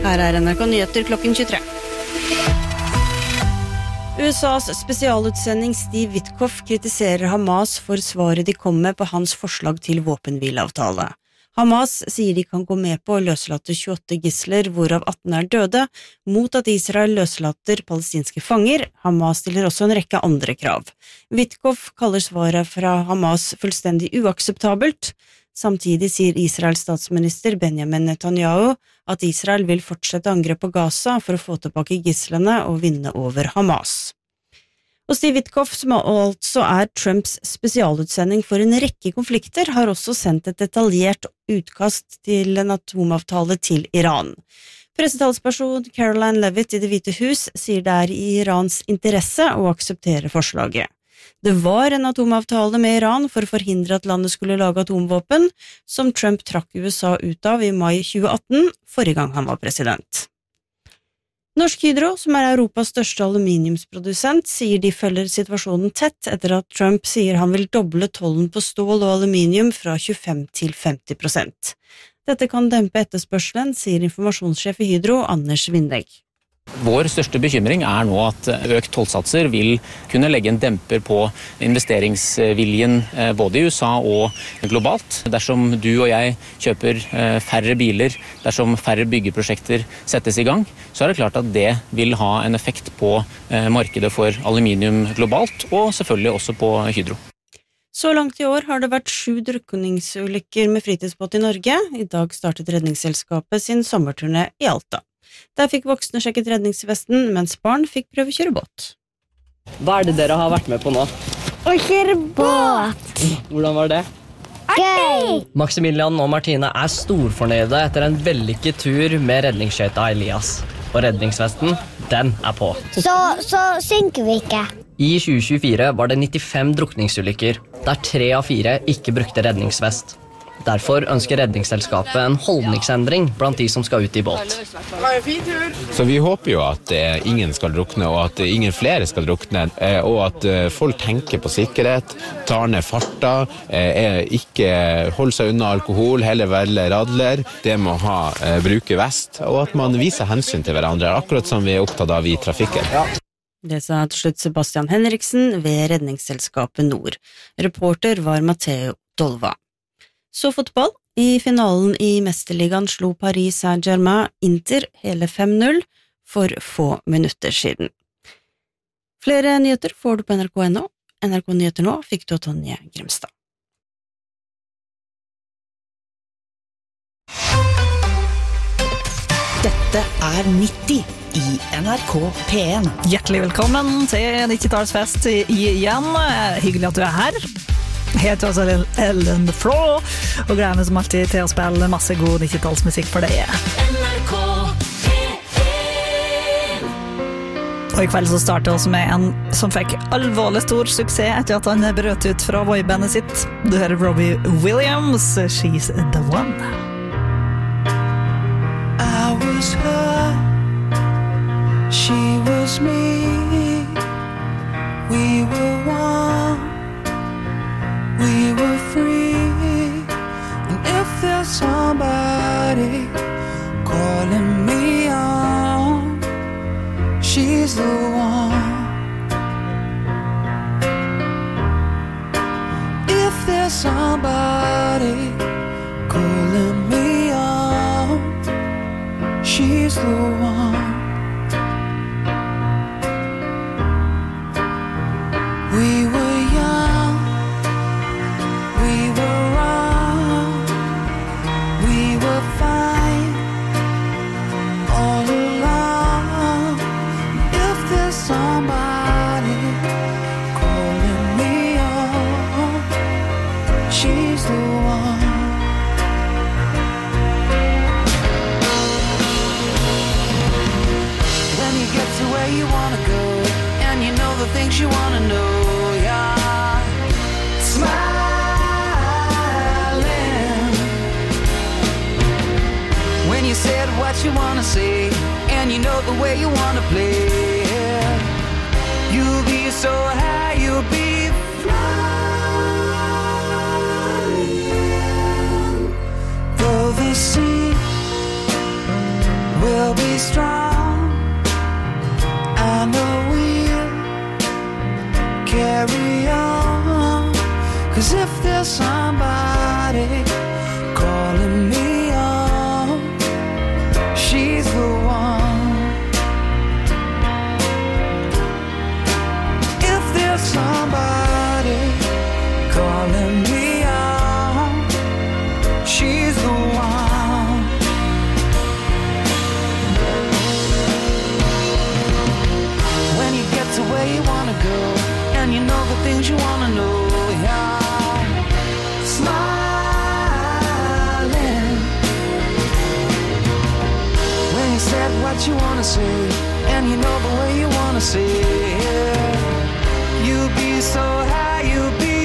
Her NRK Nyheter klokken 23. USAs spesialutsending Steve Witkoff kritiserer Hamas for svaret de kom med på hans forslag til våpenhvileavtale. Hamas sier de kan gå med på å løslate 28 gisler, hvorav 18 døde, mot at Israel løslater palestinske fanger. Hamas stiller også en rekke andre krav. Witkoff kaller svaret fra Hamas fullstendig uakseptabelt. Samtidig sier Israels statsminister Benjamin Netanyahu at Israel vil fortsette angrep på Gaza for å få tilbake gislene og vinne over Hamas. Og Steve Witkoff, som altså Trumps spesialutsending for en rekke konflikter, har også sendt et detaljert utkast til en atomavtale til Iran. Pressetalsperson Caroline Levitt i Det hvite hus sier det i Irans interesse å akseptere forslaget. Det var en atomavtale med Iran for å forhindre at landet skulle lage atomvåpen, som Trump trakk USA ut av i mai 2018, forrige gang han var president. Norsk Hydro, som Europas største aluminiumsprodusent, sier de følger situasjonen tett etter at Trump sier han vil doble tollen på stål og aluminium fra 25 til 50%. Dette kan dempe etterspørselen, sier informasjonssjef i Hydro, Anders Vindegg. Vår største bekymring nå at økt tollsatser vil kunne legge en demper på investeringsviljen både i USA og globalt. Dersom du og jeg kjøper færre biler, dersom færre byggeprosjekter settes i gang, så det klart at det vil ha en effekt på markedet for aluminium globalt, og selvfølgelig også på Hydro. Så langt i år har det vært 7 drukningsulykker med fritidsbåt i Norge. I dag startet Redningsselskapet sin sommerturné i Alta. Der fikk voksne sjekket redningsvesten, mens barn fikk prøve å kjøre båt. Hva det dere har vært med på nå? Å kjøre båt! Hvordan var det? Gøy! Maximilian og Martine storfornøyde etter en vellykket tur med redningsskøyta Elias. Og redningsvesten, den på. Så synker vi ikke. I 2024 var det 95 drukningsulykker, der 3 av 4 ikke brukte redningsvest. Derfor ønsker Redningsselskapet en holdningsendring blant de som skal ut i båt. Så vi håper jo at ingen skal drukne, og at ingen flere skal drukne, og at folk tenker på sikkerhet, tar ned farta, ikke holder seg unna alkohol, heller velger radler, det med å bruke vest, og at man viser hensyn til hverandre, akkurat som vi opptatt av i trafikken. Det sa til slutt Sebastian Henriksen ved Redningsselskapet Nord. Reporter var Matteo Dolva. Så fotball. I finalen i Mesterligaen slo Paris Saint-Germain Inter hele 5-0 for få minutter siden. Flere nyheter får du på NRK.no. NRK Nyheter nå fikk du av Tonje Grimstad. Dette 90 i NRK P1. Hjertelig velkommen til 90-tallsfest igjen. Hyggelig at du her. Heter også Ellen Flaw, og gleder meg som alltid til å spille masse god 90-tallsmusikk for deg. NRK P1. Og i kveld så starter vi med en som fikk alvorlig stor suksess etter at han brøt ut fra boybandet sitt. Du hører Robbie Williams, She's the One. I was her, she was me, we were one. We were free, and if there's somebody calling me on, she's the one. If there's somebody calling me on, she's the one. We were young, we were wrong, we were fine all along. If there's somebody calling me on, she's the one. When you get to where you wanna go, and you know the things you wanna know, yeah, smiling. When you said what you wanna say, and you know the way you wanna play, you'll be so high, you'll be flying. Though the sea will be 'Cause if there's somebody calling me on, she's the one. If there's somebody calling me on, she's the one. When you get to where you wanna go, and you know the things you wanna know, yeah. Smiling when you said what you wanna say, and you know the way you wanna say it. You'll be so high, you'll be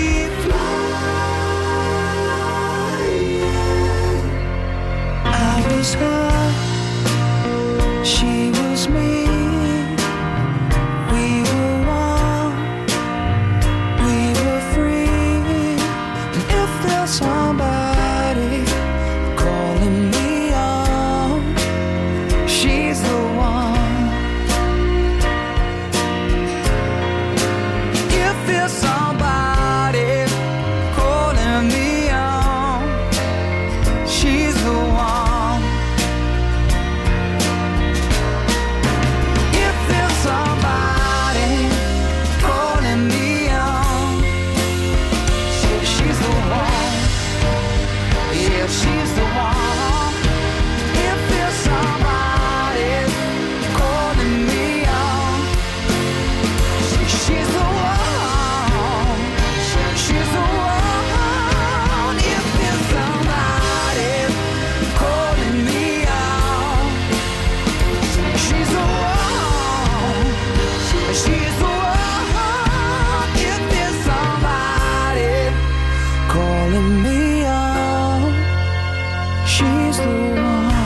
flying. I was her, she was me. We were one, we were free. And if there's somebody calling me on, she's the one. If there's somebody calling me on, she's the one. If there's somebody calling me on, she's the one. Yeah, she's the one. If there's somebody calling me on, she's the one. She's the one. If there's somebody calling me on, she's the one. She's the one. If there's somebody calling me on, she's the one.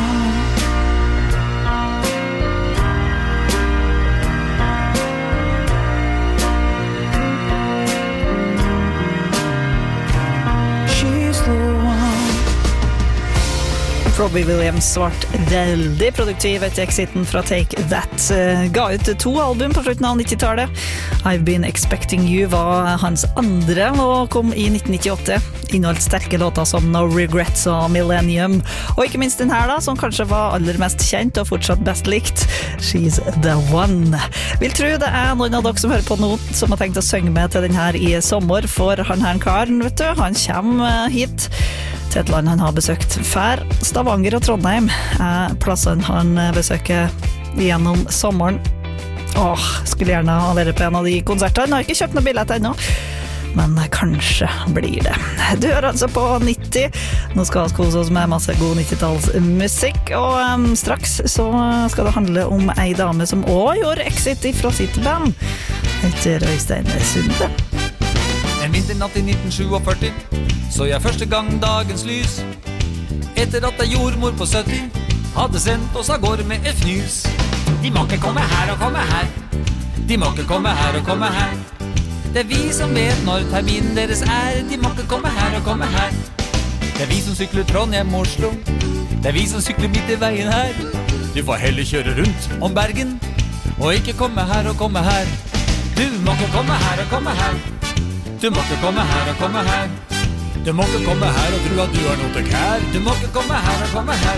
She's the one. Robbie Williams svart veldig produktiv etter exiten fra Take That. Ga ut 2 album på slutten av 90-tallet. I've Been Expecting You var hans andre og kom i 1998. Inneholdt sterke låter som No Regrets og Millennium. Og ikke minst den her da, som kanskje var aller mest kjent og fortsatt best likt. She's the one. Vil tro det noen av dere som hører på nå som har tenkt å synge med til den her i sommer, for han her karen, vet du, han kommer hit til et land han har besøkt før. Stavanger og Trondheim plassene han besøker gjennom sommeren. Skulle gjerne ha vært på en av de konsertene. Jeg har ikke kjøpt noen billett ennå, men kanskje blir det. Du hører altså på 90. Nå skal vi kose oss med masse god 90-tallsmusikk, og straks så skal det handle om ei dame som også gjorde exit fra sitt band, etter Øystein Sunde. En vinternatt i 1947 så jeg første gang dagens lys, etter at ei jordmor på 70 hadde sendt oss av gårde med et fnys. De må ikke komme her og komme her, de må ikke komme her og komme her. Det vi som vet når terminen deres de må ikke komme her og komme her. Det vi som sykler Trondheim og Oslo, det vi som sykler midt i veien her. Du får heller kjøre rundt om Bergen, og ikke komme her og komme her. Du må ikke komme her og komme her, du må ikke komme her og komme her. Du må ikke komme her og tro at du har noe til kær. Du må ikke komme her og komme her.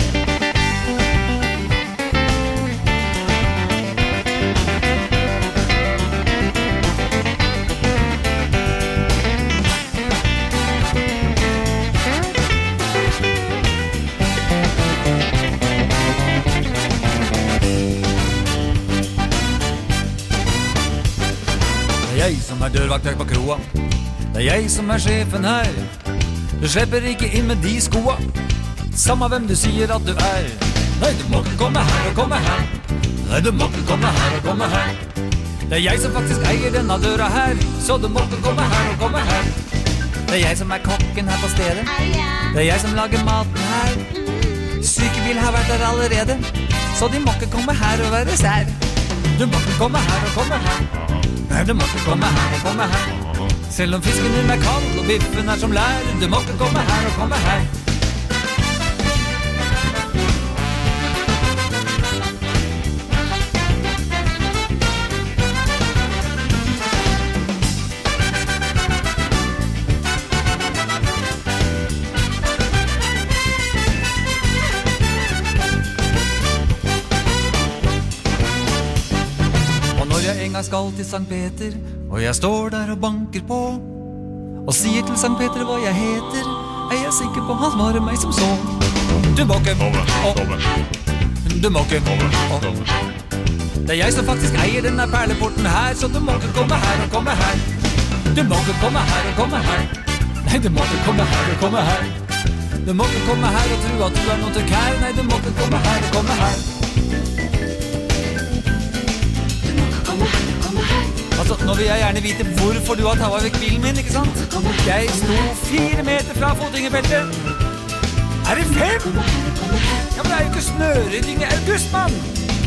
Det jeg som dørvakt her på kroa. Det jeg som sjefen her. Du slipper ikke inn med de skoa, samme hvem du sier at du Nei, du må ikke komme her og komme her. Nei, du må ikke komme her og komme her. Det jeg som faktisk eier denne døra her, så du må ikke komme her og komme her. Det jeg som kokken her på stedet. Det jeg som lager maten her. Sykebil har vært der allerede, så de må ikke komme her og være sær. Du må ikke komme her og komme her. Nei, du må ikke komme her og komme her. Selv om fisken din kald og biffen som lær, du må ikke komme her og komme her. skal til Sankt Peter, og jeg står der og banker på, og sier til Sankt Peter hva jeg heter. Jeg sikker på han svarer meg som så: du må ikke, du må ikke. Det jeg som faktisk eier denne perleporten her, så du må ikke komme her og komme her. Du må ikke komme her og komme her. Nei, du må ikke komme her og komme her. Du må ikke komme her og tro at du noe til kær. Nei, du må ikke komme her og komme her. Du må ikke komme her og komme her. Altså, nå vil jeg gjerne vite hvorfor du har tatt vekk bilen min, ikke sant? Jeg sto 4 meter fra fotgjengerfeltet. Er det 5? Ja, men det jo ikke snørydding i august, mann.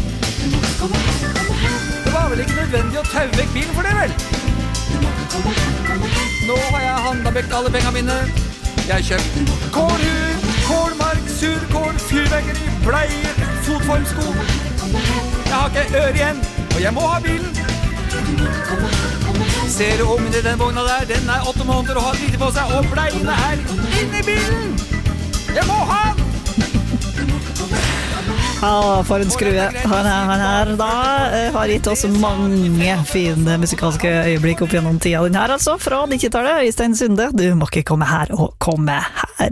Det var vel ikke nødvendig å taue vekk bilen for det, vel? Nå har jeg handlet vekk alle pengene mine. Jeg har kjøpt kålhue, kålmark, surkål, fyrverkeri, bleier, fotformsko. Jeg har ikke øre igjen, og jeg må ha bilen. Ser du om i den vogna der? Den 8 måneder og har lite på seg, og bleiene inne i bilen. Jeg må ha den! Ja, for en skrue han her da har gitt oss mange fine musikalske øyeblikk opp gjennom tida. Den her altså, fra 90-tallet, Øystein Sunde, du må ikke komme her og komme her.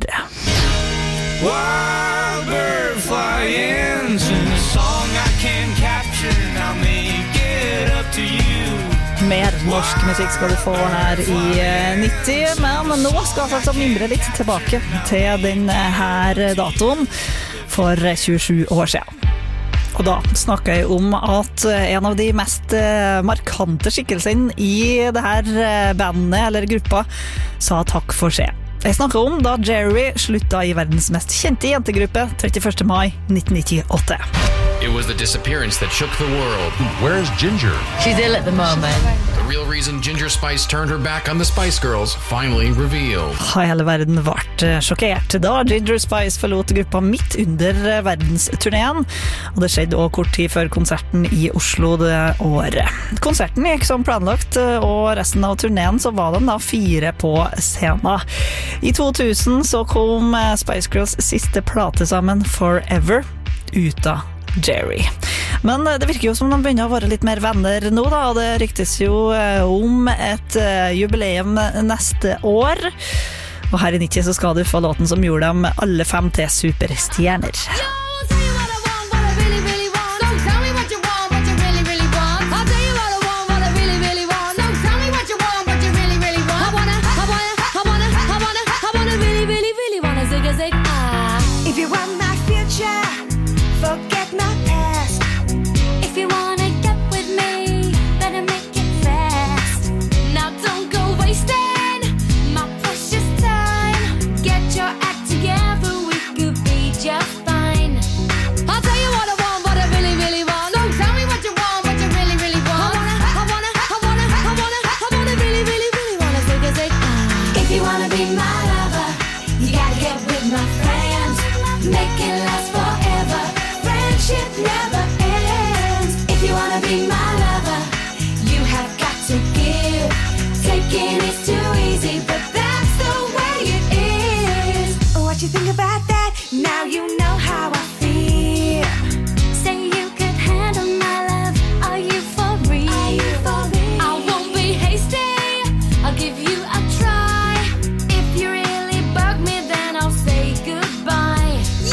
Wild bird flying, sing a song I can capture, now make it up to you. Mer norsk musikk skal du få her i 90, men nå skal vi altså mimre litt tilbake til den her datoen for 27 år siden. Og da snakker jeg om at en av de mest markante skikkelsene i det her bandet eller gruppa sa takk for seg. Jeg snakker om da Jerry slutta i verdens mest kjente jentegruppe 31. mai 1998. It was the disappearance that shook the world. Where's Ginger? She's ill at the moment. The real reason Ginger Spice turned her back on the Spice Girls finally revealed. Hele verden ble sjokkert da Ginger Spice forlot gruppa midt under verdensturneen, og det skjedde også kort tid før konserten i Oslo det året. Konserten gikk som planlagt, og resten av turneen så var den da 4 på scenen. I 2000 så kom Spice Girls siste plate sammen, Forever, ut av Jerry. Men det virker jo som de begynner å være litt mer venner nå da, og det ryktes jo om et jubileum neste år. Og her i 90 så skal du få låten som gjorde dem alle 5 til superstjerner. If you want my future, forget my past. If you wanna get with me, better make it fast. Now don't go wasting my precious time. Get your act together, we could be just fine. I'll tell you what I want, what I really, really want. So tell me what you want, what you really, really want. I wanna really, really, really wanna zig. If you wanna be my lover, you gotta get with my friends. Make it last forever. Friendship never ends. If you wanna be my lover, you have got to give. Taking is too easy, but that's the way it is. What you think about that? Now you know how I feel. Say you could handle my love. Are you for real? I won't be hasty. I'll give you a try. If you really bug me, then I'll say goodbye.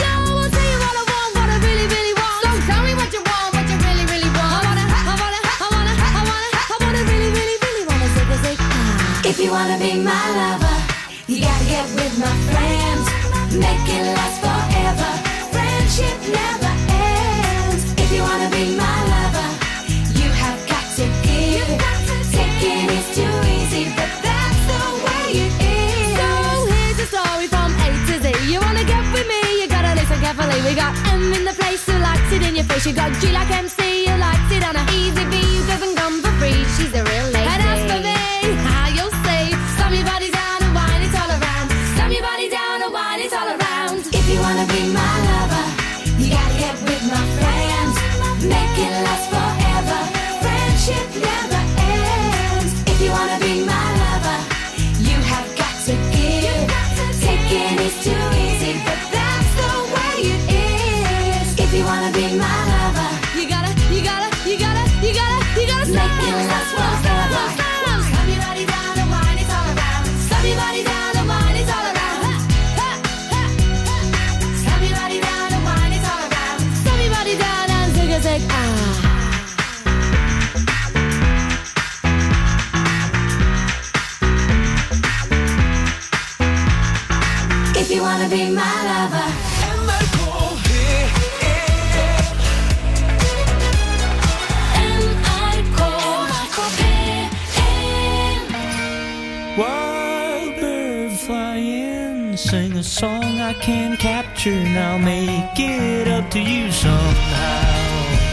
If you wanna be my lover, you gotta get with my friends. Make it last forever. Friendship never ends. If you wanna be my lover, you have got to give. Taking is too easy, but that's the way it is. So here's the story from A to Z. You wanna get with me, you gotta listen carefully. We got M in the place who likes it in your face. You got G like MC who likes it on a easy B who doesn't come for free. She's a real lady. And as for me, slam your body down and wine it all around. Slam your body down and wine it all around. If you wanna be my lover, you gotta get with my friends. Make it last forever. Friendship never ends. If you wanna be my lover, you have got to give. Taking is too easy, but that's the way it is. If you wanna be my lover, you gotta Slam your body down, the wine is all around. Slam your body down, the wine is all around. Slam your body down and zig a zig, If you wanna be my lover. Wild bird flying, sing a song I can't capture. Now make it up to you somehow.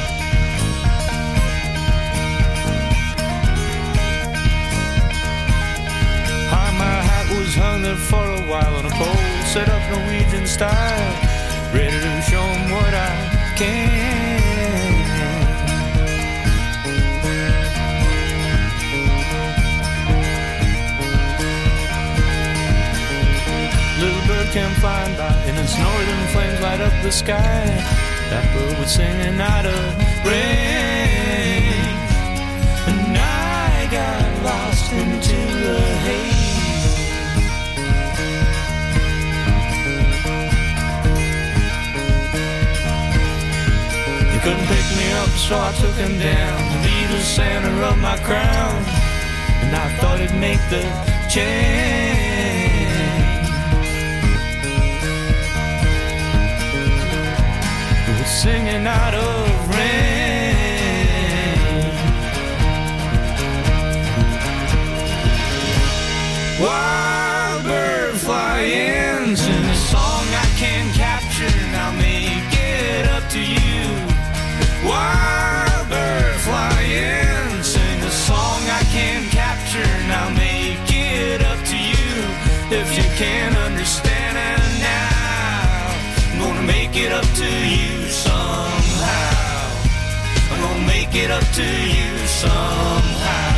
My hat was hung there for a while on a pole, set up Norwegian style, ready to show 'em what I can. Little bird came flying by, and its northern flames light up the sky. That bird was singing out of rain, and I got lost into the haze. He couldn't pick me up, so I took him down to be the center of my crown, and I thought it'd make the change. It was singing out of rain. Wild bird flying, sing a song I can't capture. Now make it up to you. Wild bird flying, sing a song I can't capture. Now make it up to you. If you can't understand it now, I'm gonna make it up to you somehow. I'm gonna make it up to you somehow.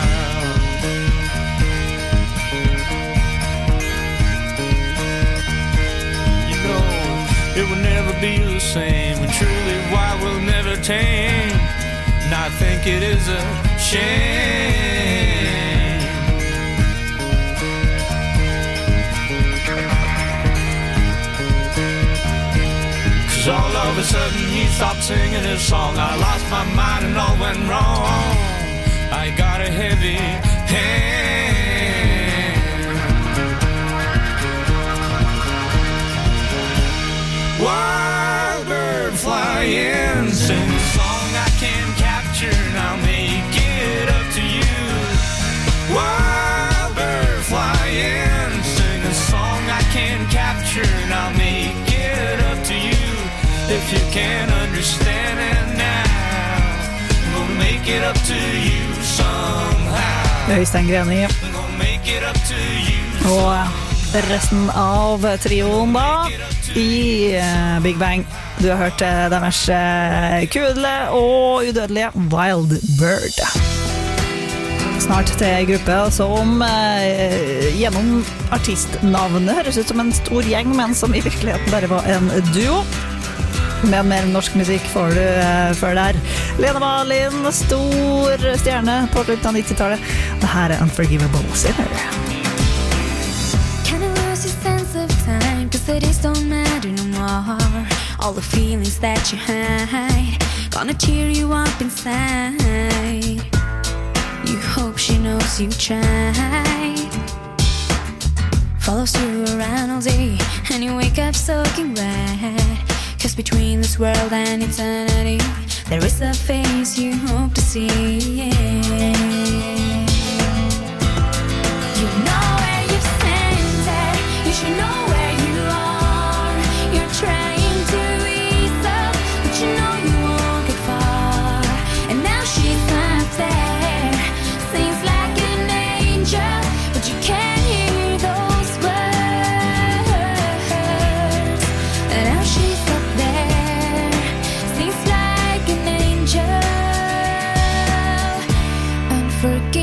It will never be the same, and truly why we'll never tame. And I think it is a shame. 'Cause all of a sudden he stopped singing his song. I lost my mind and all went wrong. I got a heavy hand. Wild bird flying, sing a song I can't capture. Now make it up to you. Wild bird flying, sing a song I can't capture. Now make it up to you. If you can't understand it now, I'm gonna make it up to you somehow. Øystein Greni. I'm gonna make it up to you. Og resten av trioen da i Big Bang. Du har hørt deres kule og udødelige Wild Bird. Snart til en gruppe som gjennom artistnavnet høres ut som en stor gjeng, men som i virkeligheten bare var en duo. Med mer norsk musikk får du før der. Lene Marlin, stor stjerne på slutten av 90-tallet. Det her er Unforgivable Sinner. Cause the days don't matter no more. All the feelings that you hide gonna tear you up inside. You hope she knows you tried. Follows you around all day, and you wake up soaking wet. Cause between this world and eternity, there is a face you hope to see. You know where you've sent it, you should know where you are. You're trying to ease up, but you know you won't get far. And now she's up there, seems like an angel, but you can't hear those words. And now she's up there, seems like an angel. Unforgivable.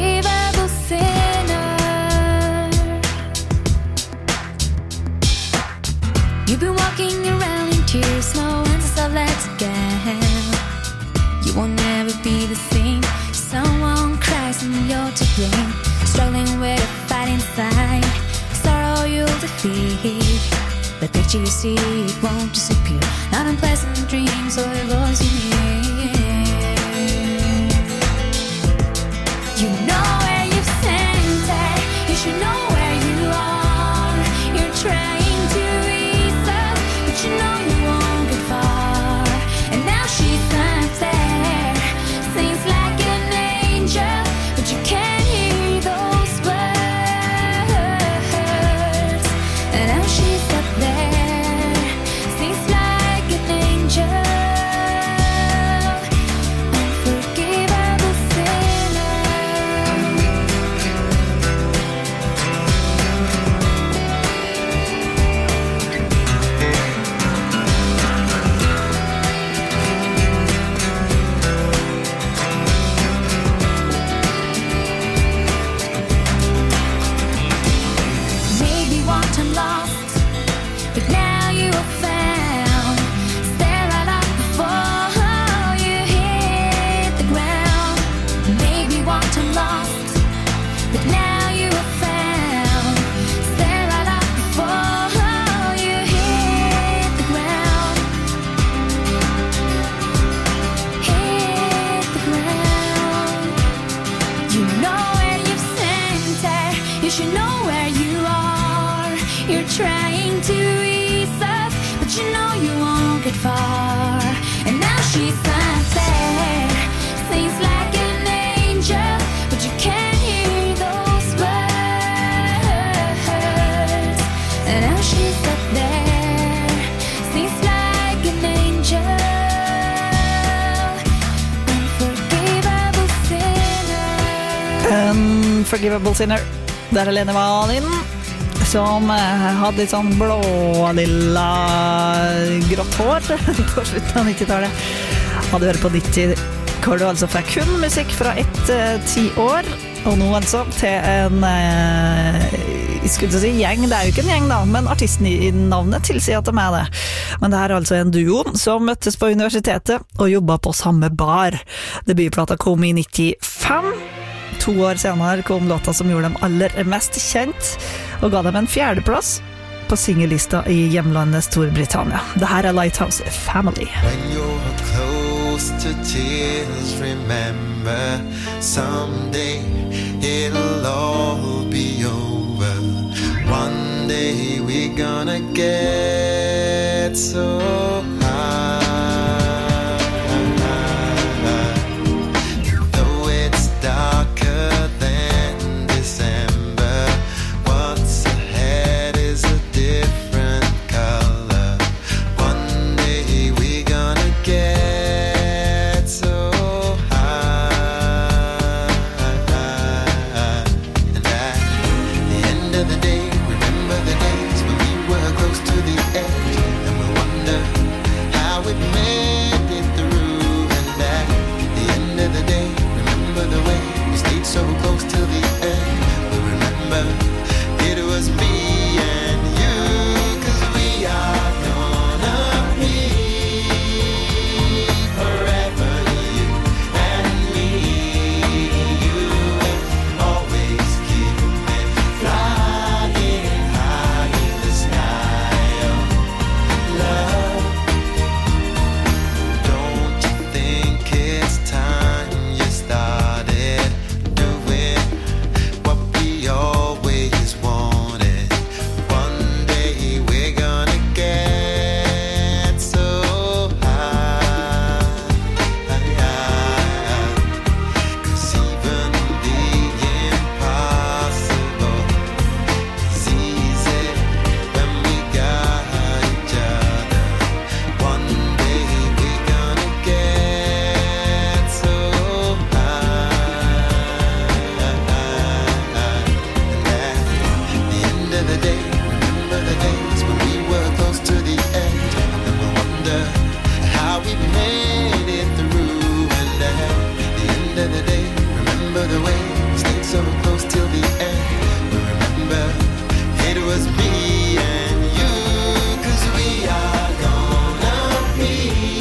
picture you see, it won't disappear. Not unpleasant dreams or voice in the air. You know where you've sent it, you should know where you are. You're trying to reach up, but you know you won't get far. And now she's not there, seems like an angel, but you can't hear those words. And now she's up there, seems like an angel. Unforgivable sinner. Maybe one time lost, but now you are found. Stare right up before you hit the ground. Maybe one time lost, but now you are found. Stare right up before you hit the ground. Hit the ground. You know where you've sent her, you should know where you are. You're trying to ease up, but you know you won't get far. And now she's not there, seems like an angel, but you can't hear those words. And now she's up there, seems like an angel. Unforgivable sinner. Unforgivable Sinner. Der er Lene Valin, som hadde litt sånn blå, lilla, grått hår på slutten av 90-tallet. Hadde hørt på 90, hvor du altså fikk kun musikk fra 1-10 år, og nå altså til en, jeg skulle ikke si gjeng, det er jo ikke en gjeng da, men artistnavnet tilsier at de er det. Men det her er altså en duo som møttes på universitetet og jobbet på samme bar. Debutplata kom i 95. 2 år senere kom låta som gjorde dem aller mest kjent, og ga dem en 4. plass på singellista i hjemlandet Storbritannia. Det her er Lighthouse Family. When you're close to tears, remember someday it'll all be over. One day we're gonna get so high. Though it's darker than December, what's ahead is a different color. One day we're gonna get so high. And at the end of the day, remember the days when we were close to the edge, and we wonder how we made it through. And at the end of the day, remember the way we stayed so close till the end. We remember it was me and you, 'cause we are gonna be forever, you and me. You will always keep me flying high in the sky of love. Don't you think it's time you started doing what we always wanted? One day we're gonna get so high. 'Cause even the impossible is easy when we got each other. One day we're gonna get so high. And at the end of the day, remember the days when we were close to the edge, and then we'll wonder how we made it through. And at the end of the day, remember the way we stayed so close till the end. We remember it was me and you, 'cause we are gonna be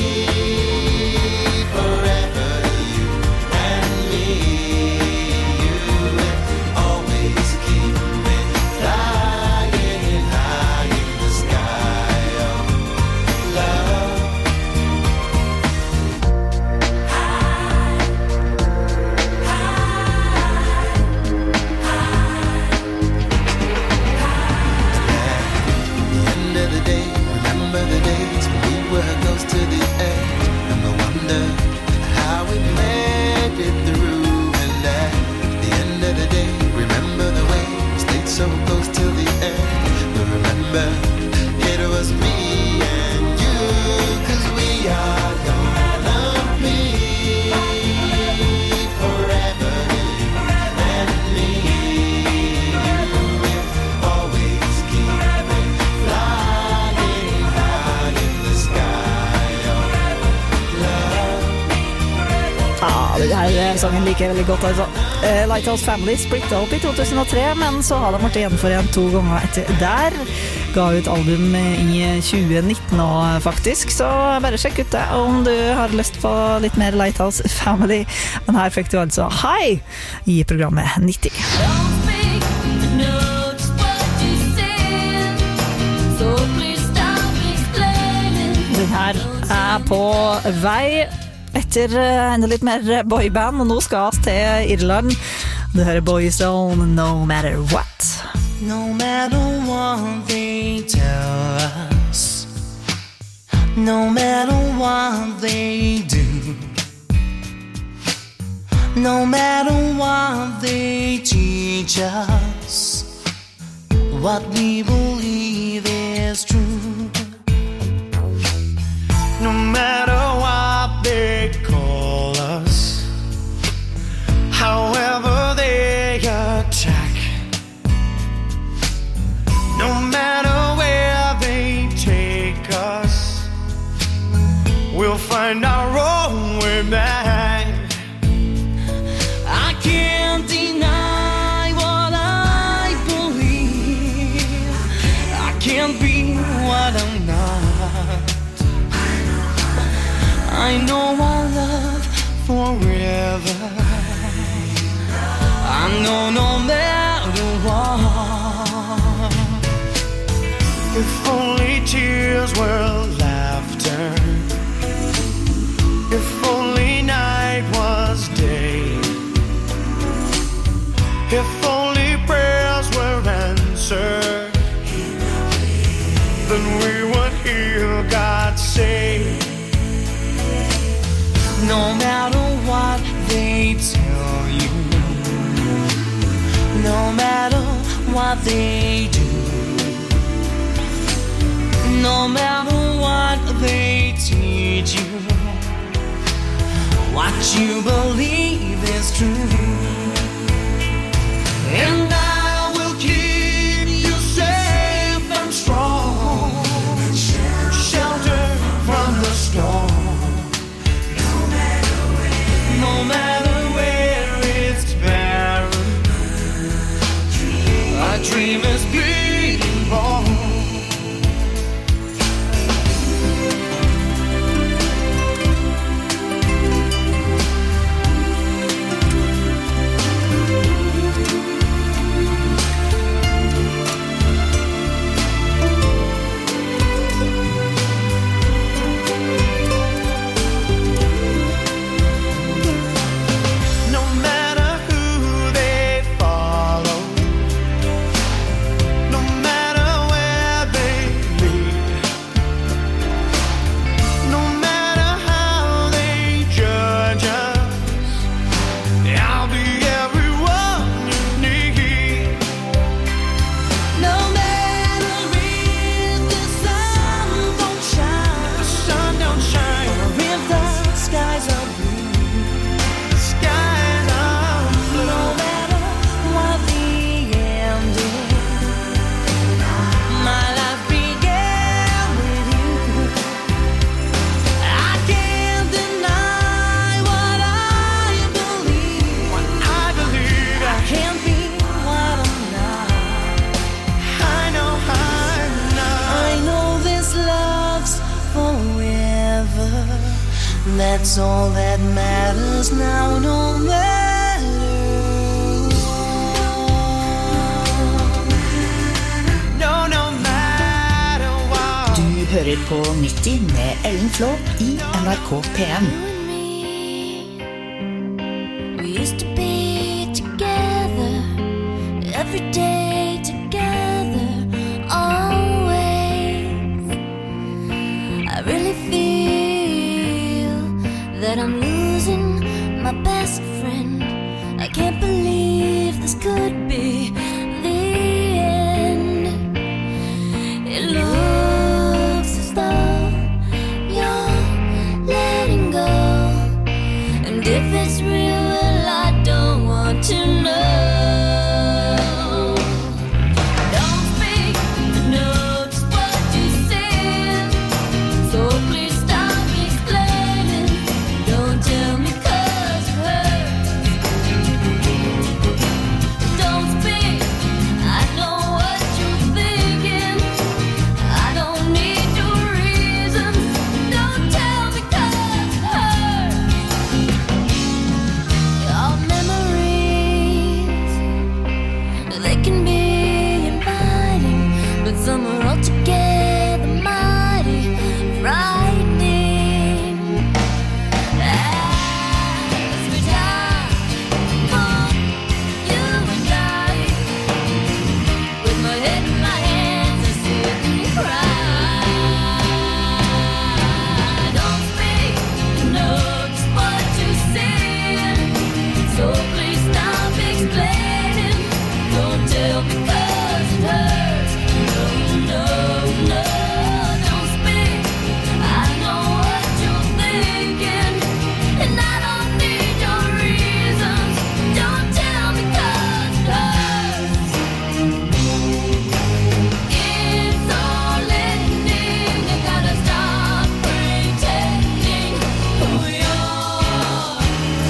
forever, you and me. You will always keep me flying high in the sky baby, it was me and you, 'cause we are gonna be forever, and me, always keep flying high in the sky of love. Den her sangen liker jeg veldig godt, altså. Lighthouse Family splittet opp i 2003, men så har de vært igjen for en 2 ganger etter der. Ga ut album i 2019 også, faktisk, så bare sjekk ut det om du har lyst på litt mer Lighthouse Family. Men her fikk du altså Hei i programmet 90. Den her på vei etter enda litt mer boyband, og nå skal vi til Irland. Du hører Boyzone, No Matter What. No matter what they tell us, no matter what they do, no matter what they teach us, what we believe is true. No matter what they call us, however they attack, no matter where they take us, we'll find our own way back. I can't deny what I believe, I can't be what I'm not. I know our love forever, I know no matter what. If only tears were laughter, if only night was day, if only prayers were answered, then we would hear God say, no matter what they tell you, no matter what they do, no matter what they teach you, what you believe is true. And I will keep you safe and strong, shelter from the storm. No matter where it's barren, a dream is being born. That's all that matters now, no matter what. No matter what. Du hører på 90 med Ellen Flå i NRK P1. We used to be together, every day together, always. I really feel that I'm losing my best friend. I can't believe this could be the end. Some are altogether mighty frightening. As we die for you and I, with my head in my hands, I sit and cry. Don't speak, you know just what you're saying, so please stop explaining. Don't tell me 'cause it hurts. No, no, no, don't speak. I know what you're thinking, and I don't need your reasons. Don't tell me 'cause it hurts. It's all ending. You gotta stop pretending who you are.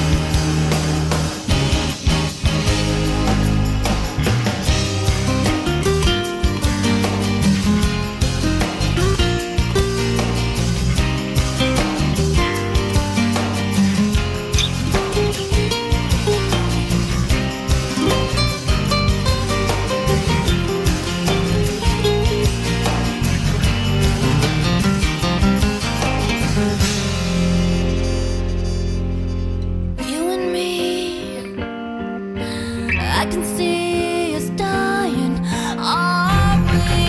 You and me, I can see us dying, are we?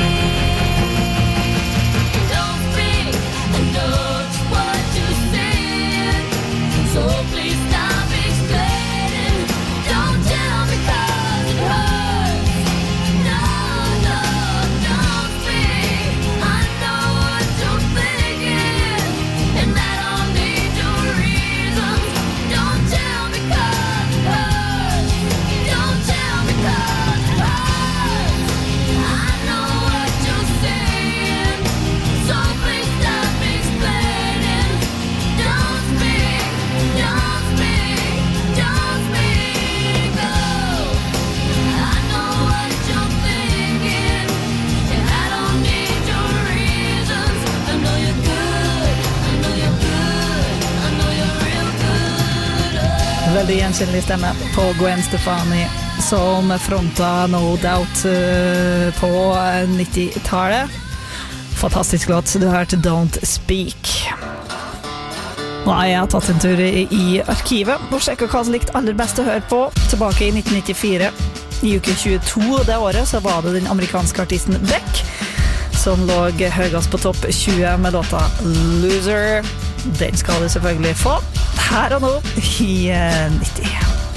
Don't speak, I know just what you're saying, so please stop explaining. Don't tell me 'cause it hurts. No, no, don't speak. I know what you're thinking, and I don't need your reasons. Don't tell me 'cause it hurts. Don't tell me 'cause it hurts. I know what you're saying, so please stop explaining. Don't speak, don't speak, don't speak. Oh, I know what you're thinking, and I don't need your reasons. I know you're good, I know you're good, I know you're real good. Oh. Veldig gjenkjennelig stemme på Gwen Stefani, som fronta No Doubt på 90-tallet. Fantastisk låt. Du hørte Don't Speak. Nå har jeg tatt en tur i arkivet og sjekket hva som likte aller best å høre på. Tilbake i 1994, i uke 22 det året, så var det den amerikanske artisten Beck som lå høyest på topp 20 med låta Loser. Den skal du selvfølgelig få her og nå i 90.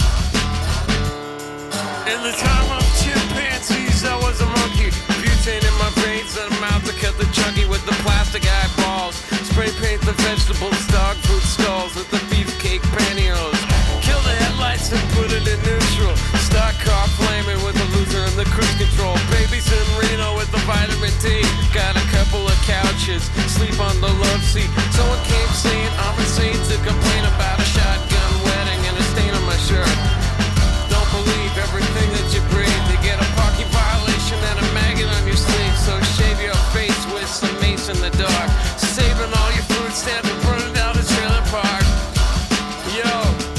In the time of chimpanzees, I was a monkey. Butane in my veins and a mouth to cut the chunky with the plastic eyeballs. Spray paint the vegetables, dog food stalls with the beefcake pantyhose. Kill the headlights and put it in neutral. Stock car flaming with the loser and the cruise control. Babies in Reno with the vitamin D. Got a couple of couches, sleep on the love seat. Someone came saying I'm insane to complain about a shotgun wedding and a stain on my shirt. Don't believe everything that you breathe. You get a parking violation and a maggot on your sleeve. So shave your face with some mace in the dark. Saving all your food stamps and burning down the trailer park. Yo,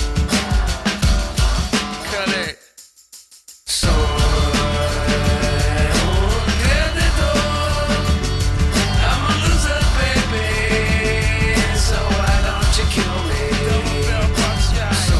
cut it. So I'm a loser, baby. So why don't you kill me? So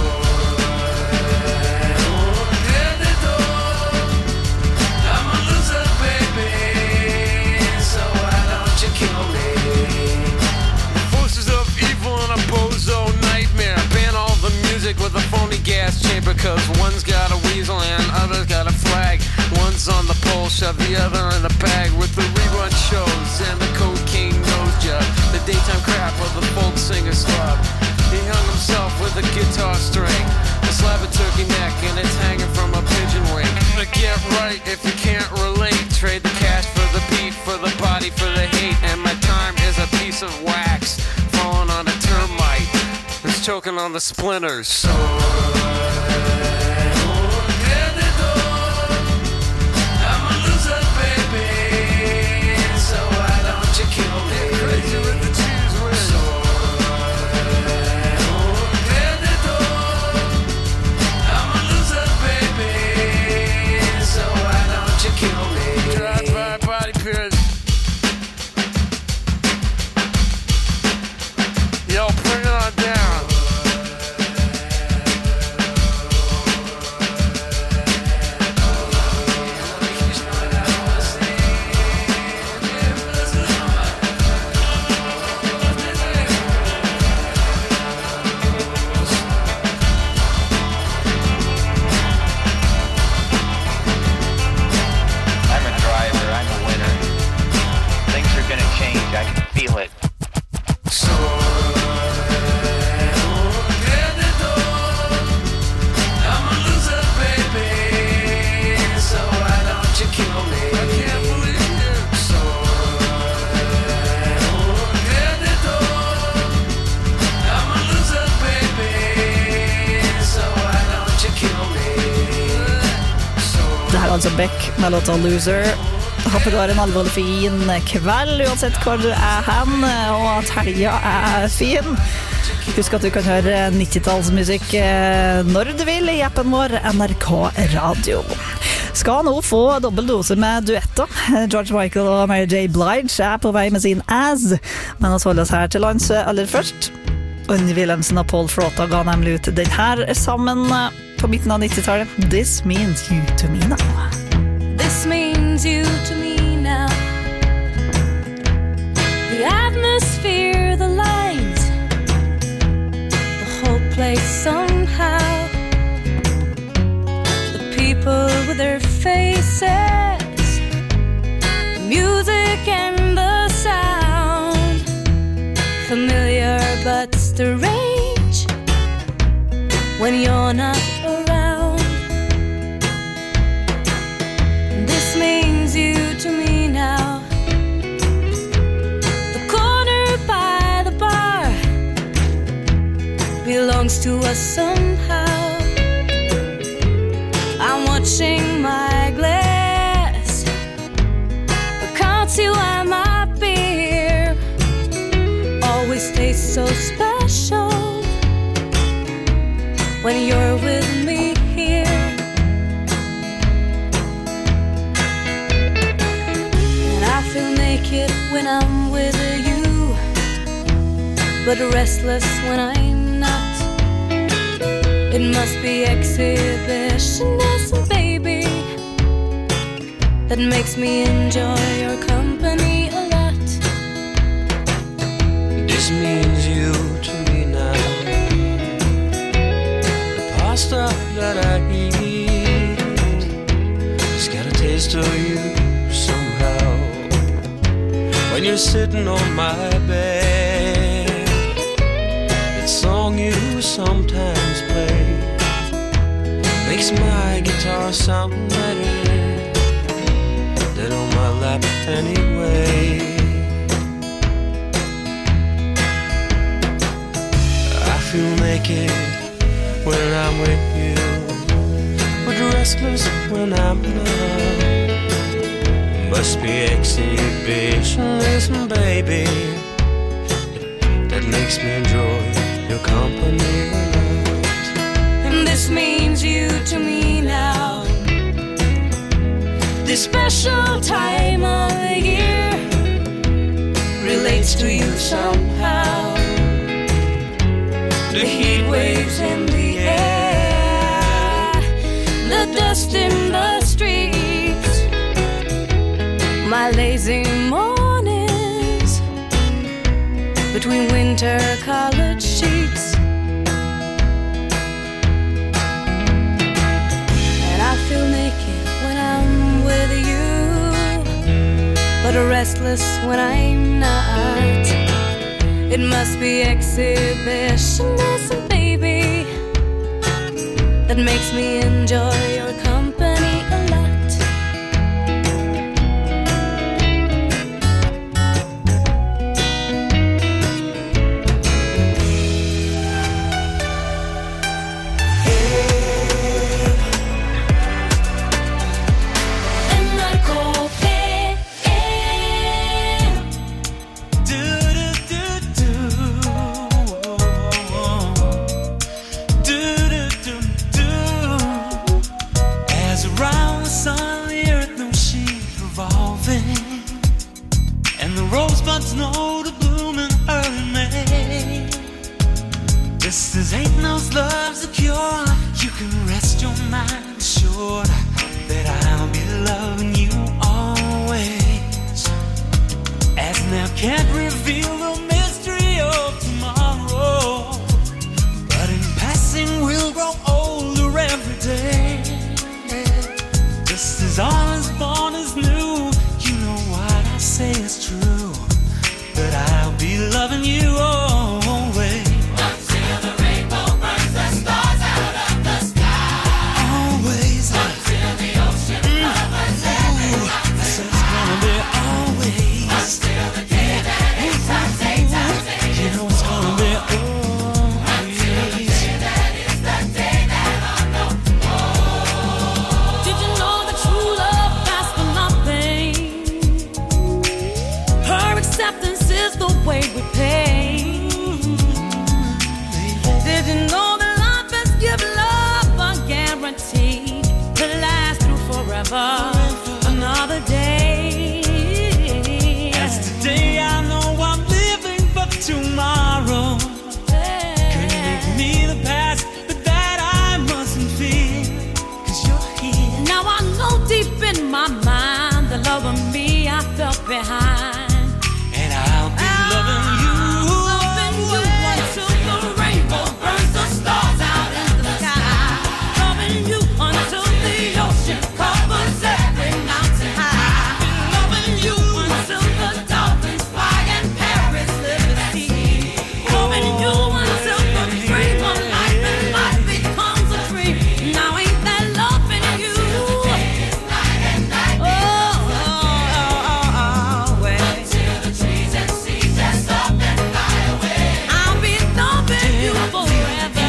I'm a loser, baby. So why don't you kill me? Forces of evil and a bozo nightmare. Ban all the music with a phony gas chamber, cause one's got a weasel and other's got a flag. One's on the pole, shove the other in a bag with the rerun shows and the cocaine nose job. The daytime crap of the folk singer slub. He hung himself with a guitar string, a slab of turkey neck, and it's hanging from a pigeon wing. But get right if you can't relate. Trade the cash for the beat, for the body, for the hate. And my time is a piece of wax falling on a termite. It's choking on the splinters. So I'm a loser, baby. So why don't you kill me? Crazy with the cheese whiz. So I'm a loser, baby. So why don't you kill me? Drive by body good. Yo, bring it on down. I'm a driver, I'm a winner. Things are gonna change, I can feel it. I'm a loser, baby. So why don't you kill me? I can't believe it. So I'm a loser, baby. So why don't you kill me? Det her er altså Beck med låta Loser. Håper du har en alvorlig fin kveld, uansett hvor du er hen, og at helga er fin. Husk at du kan høre 90-tallsmusikk når du vil i appen vår NRK Radio. Skal nå få dobbelt dose med duetter. George Michael og Mary J. Blige er på vei med sin As, men oss holder oss her til lands aller først. Unni Wilhelmsen og Paul Frota ga nemlig ut den her sammen på midten av 90-tallet. This Means You To Me Now. This means you to me now. The atmosphere, the lines, the whole place somehow. The people with their faces, the music and the sound. Familiar but strange when you're not around. This means you to me now. The corner by the bar belongs to us somehow. I'm watching my glass, but can't see why my beer always tastes so special when you're with me here. I feel naked when I'm with you, but restless when I'm not. It must be exhibitionism, baby, that makes me enjoy your company a lot. This means you to me now. The pasta that I eat has got a taste of you somehow. When you're sitting on my bed, that song you sometimes play makes my guitar sound better than on my lap anyway. I feel naked when I'm with you, but restless when I'm not. Must be exhibitionism, baby, that makes me enjoy your company a lot. And this means you to me now. This special time of the year relates to you somehow. The heat waves in the air, the dust in the streets, my lazy mornings between winter college sheets. And I feel naked when I'm with you, but restless when I'm not. It must be exhibitionism, baby, that makes me enjoy your company a lot. rosebuds know to bloom in early May. This is ain't no love's a cure. You can rest your mind assured that I'll be loving you always. As now can't reveal the mystery of tomorrow, but in passing we'll grow older every day. This is all as born as new. You know what I say is true, that I'll be loving you always. Until the rainbow burns the stars out of the sky. Always. Until the ocean covers every mountain. This is gonna be always. Until the day that eight times eight times eight. You know it's gonna be always. Until the day that is the day that I know. Did you know that true love lasts for nothing? Her acceptance is the way we pay. Did you know that life has given love a guarantee to last through forever? Another day. As today I know I'm living, but tomorrow could make me the past, but that I mustn't fear, 'cause you're here. Now I know deep in my mind the love of me I felt behind. And I'll be loving you. Loving you until the rainbow burns the stars out in the sky. Loving you until the ocean covers every mountain high. Loving you until the dolphins fly and parrots live at sea. Loving you until the dream of life and life becomes a dream. Now ain't that loving you? Until the trees and seas just up and fly away. I'll be loving you forever.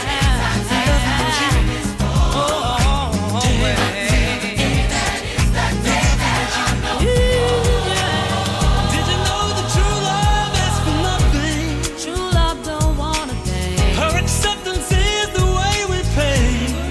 Did you know that true love asks for nothing? True love don't want a thing. Her acceptance is the way we pay.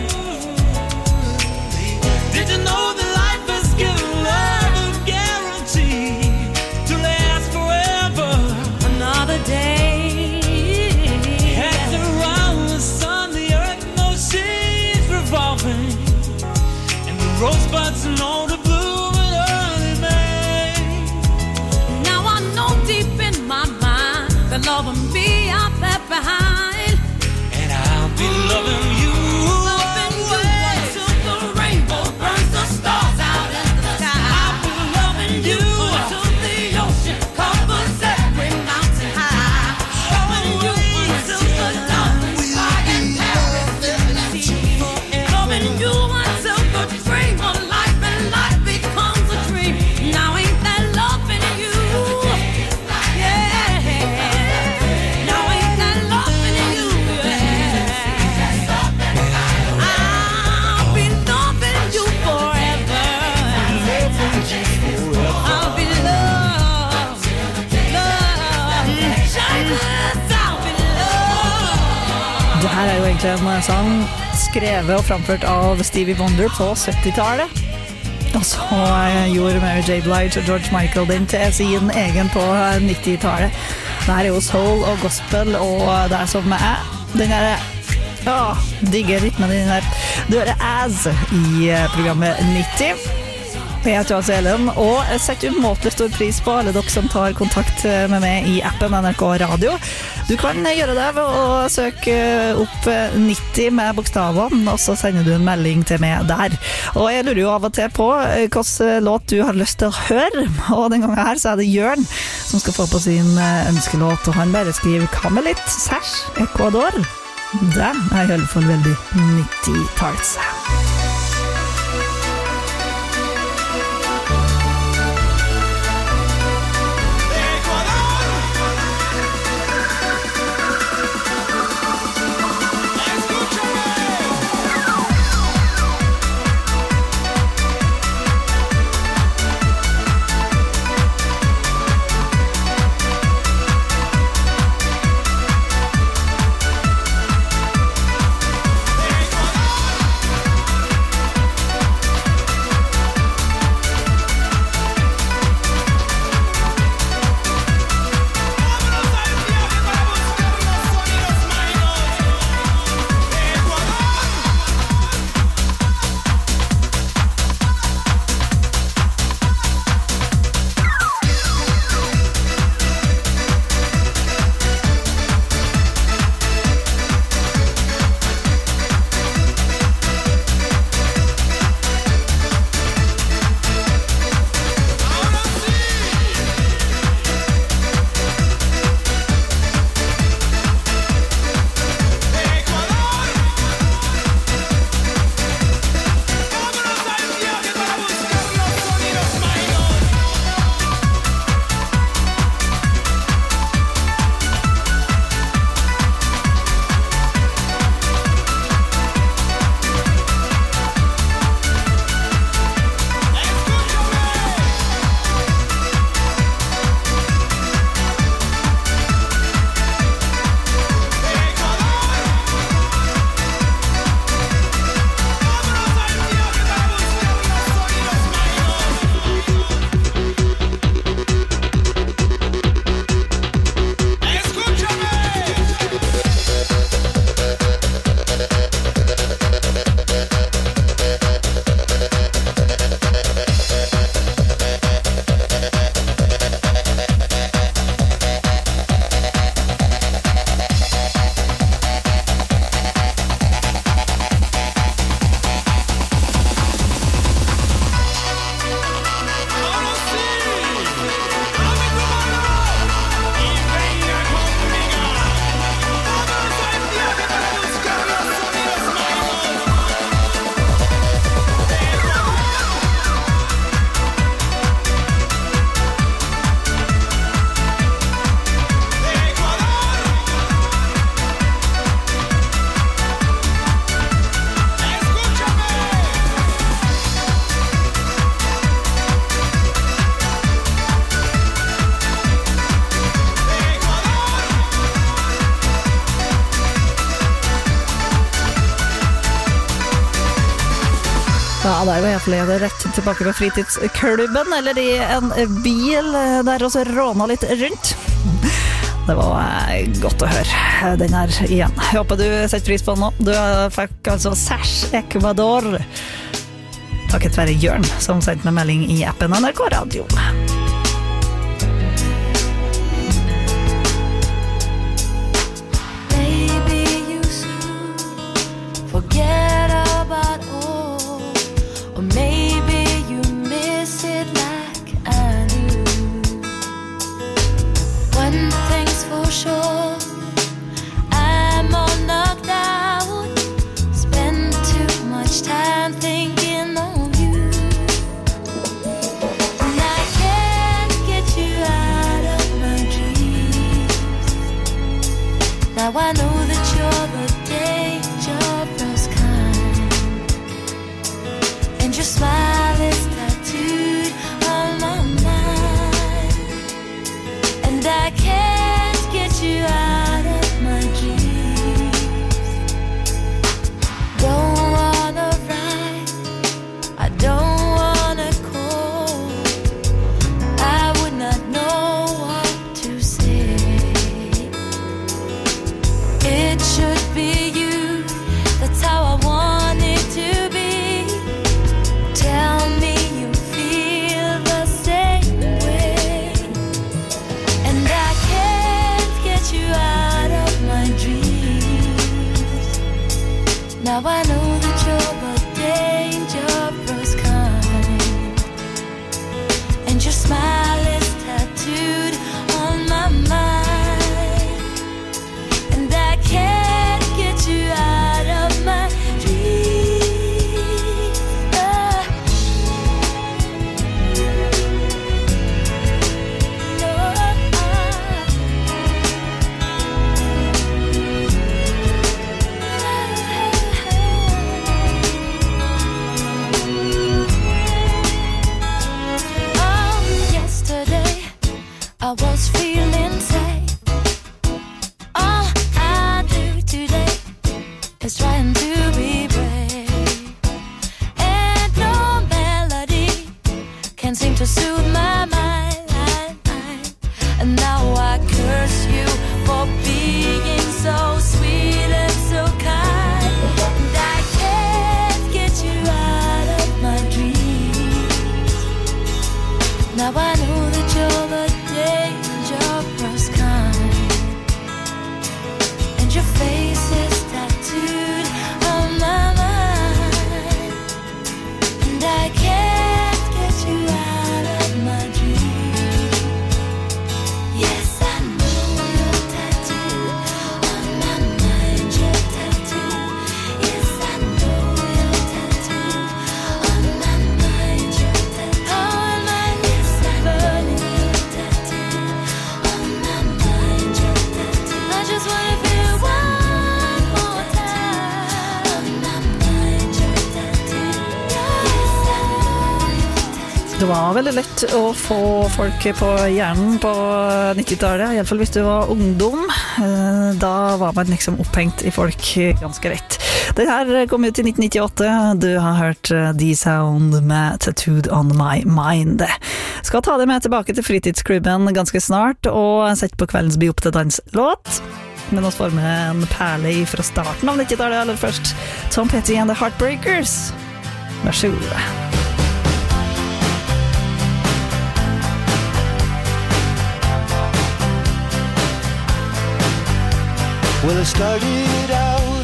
Did you know that life has given love a guarantee to last forever? Another day. Hands around the sun, the earth knows she's revolving, and the rosebuds know to bloom in early May. Now I know deep in my mind the love of me I left behind. And I'll be loving you. Loving you until the rainbow burns the stars out in the sky. I'll be loving you. Until the ocean covers every mountain high. Loving you until the dolphins fly and parrots live at sea. Loving you until the dream of life and life becomes a dream. Now ain't that loving you? Yeah. Now ain't that loving you? Yeah. I'll be loving you forever. I'll be loved. Shyness, I'll be loved. Det her er jo egentlig en sang skrevet og framført av Stevie Wonder på 70-tallet. Og så gjorde Mary J. Blige og George Michael den til sin egen på 90-tallet. Det her er jo soul og gospel, og det er som er den der digger rytmen i den her. Du hører As i programmet 90. Jeg heter altså Ellen, og jeg setter umåtelig stor pris på alle dere som tar kontakt med meg i appen NRK Radio. Du kan gjøre det ved å søke opp 90 med bokstavene, og så sender du en melding til meg der. Og jeg lurer jo av og til på hvilken låt du har lyst til å høre, og den gangen her så er det Jørn som skal få på sin ønskelåt, og han bare skriver Kamelit, Sash, Ecuador. Det er i alle fall veldig 90-talls. der var jeg flere rett tilbake på fritidsklubben, eller i en bil der også råna litt rundt. Det var godt å høre den her igjen. Jeg håper du setter pris på den nå. Du fikk altså Sash Ecuador. Takket være Jørn, som sendte med melding i appen NRK Radio. Forget about all, or maybe you miss it like I do. One thing's for sure, I'm all knocked out. Spend too much time thinking of you, and I can't get you out of my dreams. Now I know that you're the dangerous kind, and your smile is tattooed on my mind, and I can't get you out of my dreams. Don't wanna write, I don't wanna call, I would not know what to say. It should be you, that's how I want it to be. Tell me you feel the same way, and I can't get you out of my dreams. Now I know that you're the dangerous kind, and your smile is tattooed on my mind, and I can't get you out of my dreams. Yesterday I was feeling safe. All I do today is trying to be brave, and no melody can seem to soothe my mind, and now I curse you for being so sweet and so kind, and I can't get you out of my dreams. Now I know that you're the dangerous kind, and your face is tattooed on my mind, and I can't get you out of my dreams. Yes, I know you're tattooed on my mind, you're tattooed. Yes, I know you're tattooed on my mind, you're tattooed. On my yes, I know you're tattooed on my mind, you're tattooed. I just wanna feel one more time. On my mind, you're tattooed. Yes, I know you're tattooed. Det var veldig lett å få folk på hjernen på 90-tallet, i alle fall hvis du var ungdom. Da var man liksom opphengt i folk ganske rett. Det her kom ut i 1998. Du har hørt D-Sound med Tattooed on My Mind. Skal ta det med tilbake til fritidsklubben ganske snart, og sette på kveldens By opp til danslåt. Men oss får med en perle fra starten av 90-tallet aller først. Tom Petty and the Heartbreakers. Vær så god. Well, I started out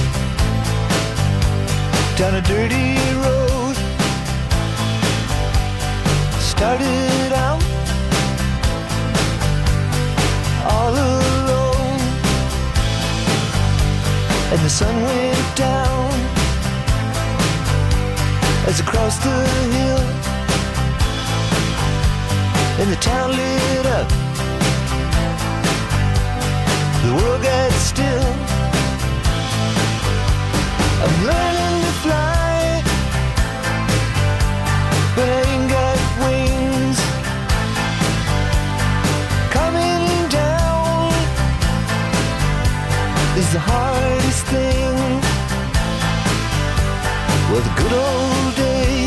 down a dirty road. Started out all alone, and the sun went down as I crossed the hill, and the town lit up. The world got still. I'm learning to fly, but I ain't got wings. Coming down is the hardest thing. Well, the good old days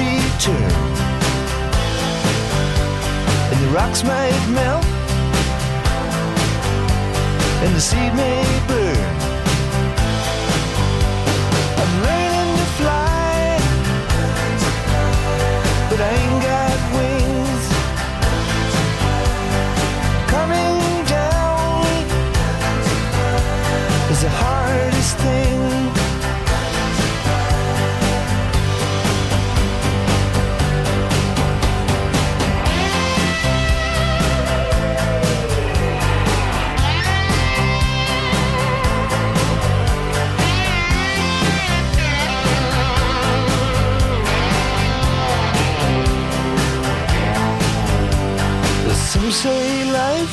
return. And the rocks might melt, and the seed may burn. I'm learning to fly, but I ain't got wings. Coming down is the hardest thing. Some say life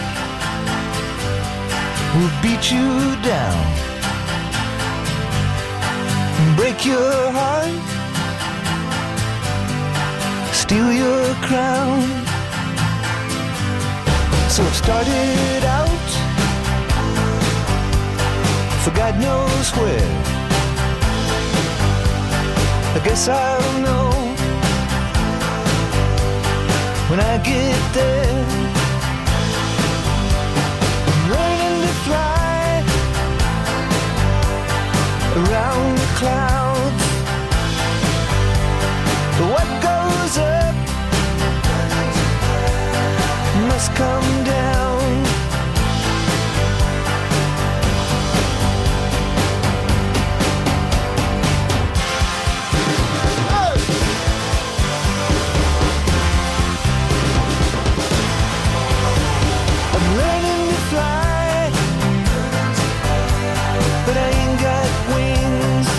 will beat you down, break your heart, steal your crown. So it started out for God knows where. I guess I'll know when I get there. I'm learning to fly around the clouds. But what goes up must come down. But I ain't got wings.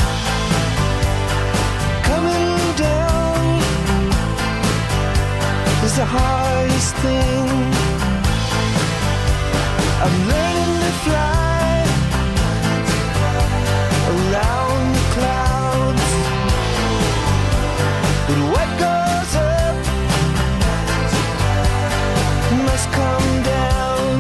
Coming down is the hardest thing. I'm learning to fly around the clouds. But what goes up must come down.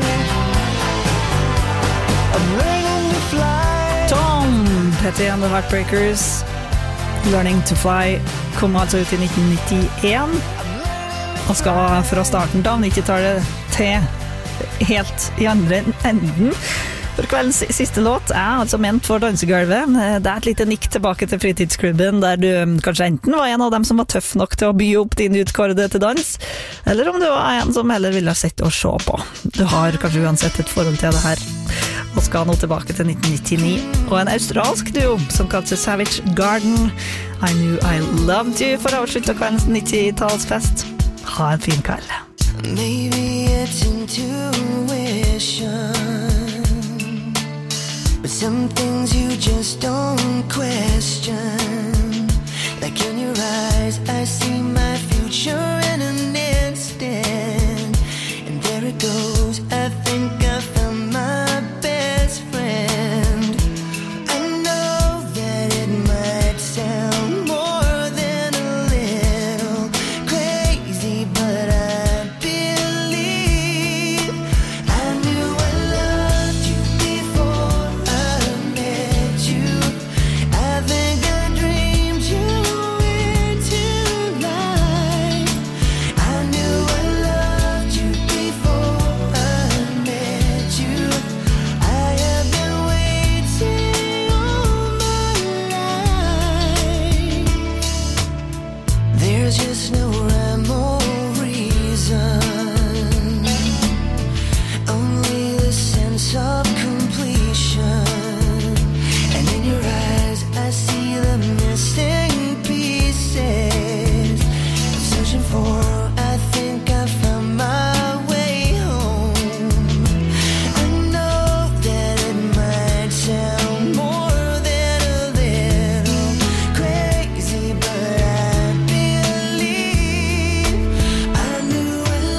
I'm learning to fly. Tom Petty and the Heartbreakers, Learning to Fly, kom altså ut i 1991 og skal fra starten av 90-tallet til helt i andre enden. For kveldens siste låt er altså ment for dansegulvet. Det er et lite nikk tilbake til fritidsklubben, der du kanskje enten var en av dem som var tøff nok til å by opp din utkårede til dans, eller om du var en som heller ville sett og se på. Du har kanskje uansett et forhold til det her, og skal nå tilbake til 1999, og en australsk duo som kaller seg Savage Garden. I Knew I Loved You, for å avslutte kveldens 90-tallsfest. Ha en fin kveld. Maybe it's intuition, but some things you just don't question. Like in your eyes, I see my future in an instant. And there it goes, I think I found my best friend. I know that it might sound more than a little crazy, but I believe I knew I loved you before I met you. I think I dreamed you into life. I knew I loved you before I met you. I have been waiting all my life. There's just no rhyme or reason, only the sense of completion. And in your eyes I see the missing pieces I'm searching for. I think I found my way home. I know that it might sound more than a little crazy, but I believe I knew I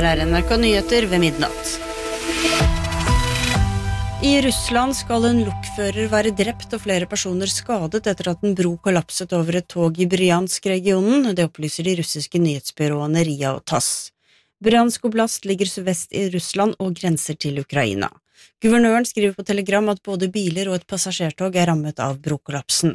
Her NRK Nyheter ved midnatt. I Russland skal en lokfører være drept og flere personer skadet etter at en bro kollapset over et tog i Bryansk-regionen, det opplyser de russiske nyhetsbyråene RIA og TASS. Bryansk oblast ligger sørvest i Russland og grenser til Ukraina. Guvernøren skriver på Telegram at både biler og et passasjertog rammet av brokollapsen.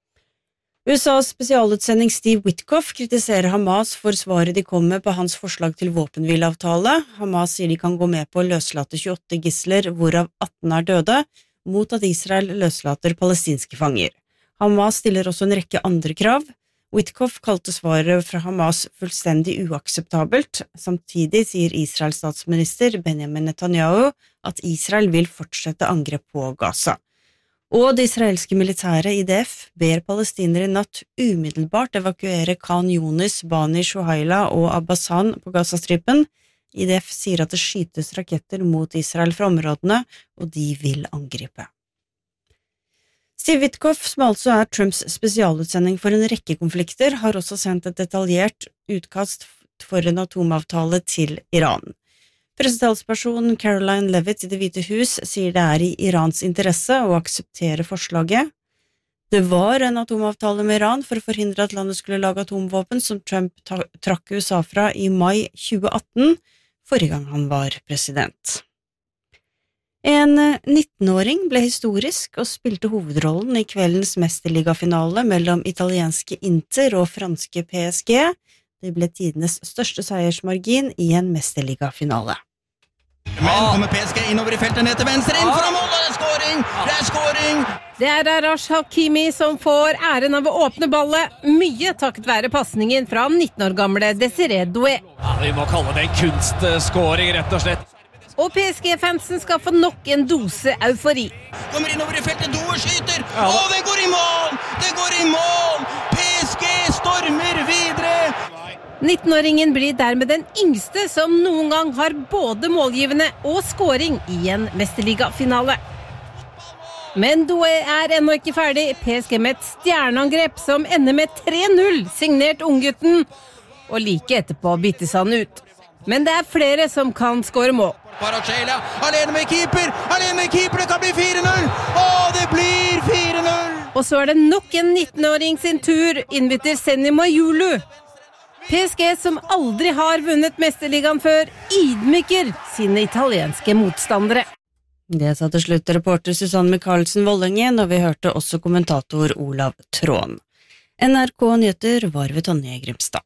USAs spesialutsending Steve Witkoff kritiserer Hamas for svaret de kom med på hans forslag til våpenhvileavtale. Hamas sier de kan gå med på å løslate 28 gisler, hvorav 18 døde, mot at Israel løslater palestinske fanger. Hamas stiller også en rekke andre krav. Witkoff kalte svaret fra Hamas fullstendig uakseptabelt. Samtidig sier Israels statsminister Benjamin Netanyahu at Israel vil fortsette angrep på Gaza. Og det israelske militære IDF ber palestinere i natt umiddelbart evakuere Khan Yunis, Bani Shuhaila og Abbasan på Gazastripen. IDF sier at det skytes raketter mot Israel fra områdene, og de vil angripe. Steve Witkoff, som altså er Trumps spesialutsending for en rekke konflikter, har også sendt et detaljert utkast for en atomavtale til Iran. Pressetalsperson Caroline Levitt i Det hvite hus sier det er i Irans interesse å akseptere forslaget. Det var en atomavtale med Iran for å forhindre at landet skulle lage atomvåpen som Trump trakk USA fra i mai 2018, forrige gang han var president. En 19-åring ble historisk og spilte hovedrollen i kveldens mesterligafinale mellom italienske Inter og franske PSG. Det ble tidenes største seiersmargin i en mesterligafinale. Men kommer PSG innover i feltet ned til venstre, inn foran mål, og det er scoring! Det er scoring! Det er Arash Hakimi som får æren av å åpne ballet, mye takket være passningen fra 19 år gamle Desiree Doué. Ja, vi må kalle det en kunstscoring, rett og slett. Og PSG-fansen skal få nok en dose eufori. Kommer innover i feltet, Doué skyter, og det går i mål! Det går i mål! PSG stormer videre! 19-åringen blir dermed den yngste som noen gang har både målgivende og scoring i en mesterligafinale. Men Doué er ennå ikke ferdig. PSG med et stjerneangrep som ender med 3-0, signert unggutten, og like etterpå byttes han ut. Men det er flere som kan score mål. Paracela, alene med keeper, det kan bli 4-0, og det blir 4-0! Og så er det nok en 19-åring sin tur, inviter Senni Mayulu. PSG, som aldri har vunnet mesterligaen før, ydmyker sine italienske motstandere. Det sa til slutt reporter Susanne Michaelsen Vollengen, og vi hørte også kommentator Olav Tråen. NRK Nyheter var ved Tonje Grimstad.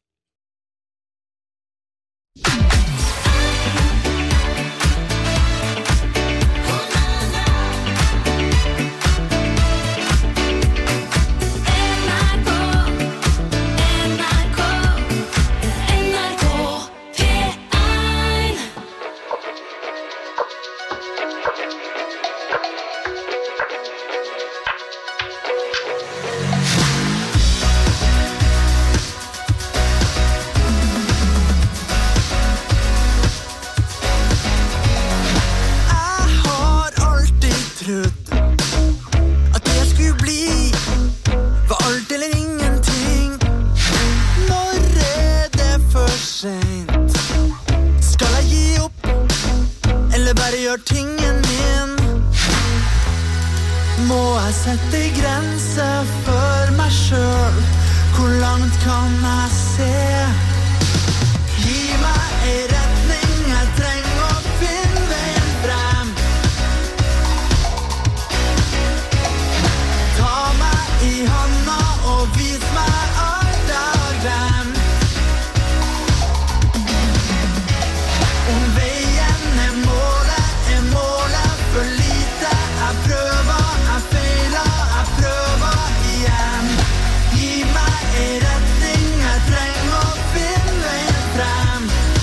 Tingen min må jeg sette grenser for meg selv. Hvor langt kan jeg se? Gi meg en retning, jeg trenger å finne veien frem. Ta meg i handa og vis meg alt jeg har glemt. Om veien er målet, for lite, jeg feiler, jeg prøver igjen. Gi meg en retning, jeg trenger å finne veien frem.